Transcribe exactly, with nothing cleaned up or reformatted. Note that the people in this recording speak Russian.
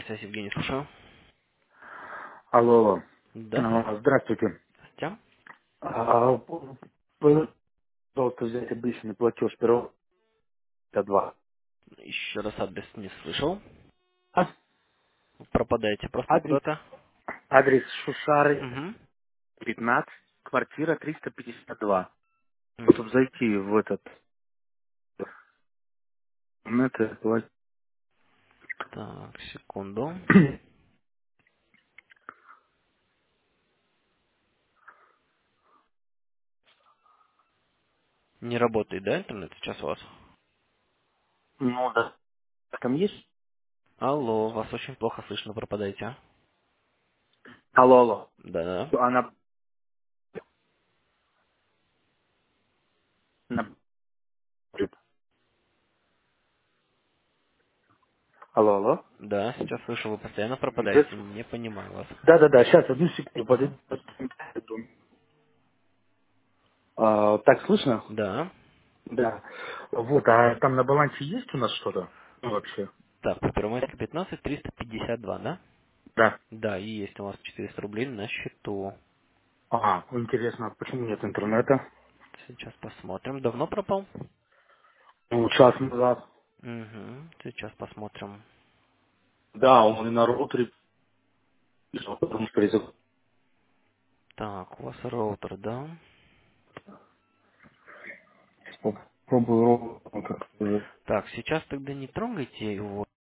Связь, Евгений, слушаю. Алло, алло. Да, А, Здравствуйте. Тем? А, Вы, пожалуйста, взять обычный платеж первого два. Еще раз адрес не слышал. А, Пропадаете просто Адрес, куда-то. адрес Шушары, Угу. пятнадцать, квартира триста пятьдесят два. Чтобы Угу. зайти в этот, в это, пла- Так, секунду. Не работает, да, интернет сейчас у вас? ну да. Там есть? Алло, вас очень плохо слышно, пропадаете, а? Алло, алло. Да. Она, на- алло, алло. Да, сейчас слышу, вы постоянно Да, пропадаете, не понимаю вас. да, да, сейчас, одну секунду, Угу. подойду. А, так слышно? Да. Да. Вот, а там на балансе есть у нас что-то? Ну, вообще? Так, по Первомайской пятнадцать, триста пятьдесят два, да? Да. Да, и есть у вас четыреста рублей на счету. Ага, интересно, а почему нет интернета? Сейчас посмотрим. Давно пропал? Ну, час назад. Угу. Сейчас посмотрим. Да, он и на роутере писал, потому что резак- Так, у вас роутер, да? Попробую роутер. Так, сейчас тогда не трогайте его.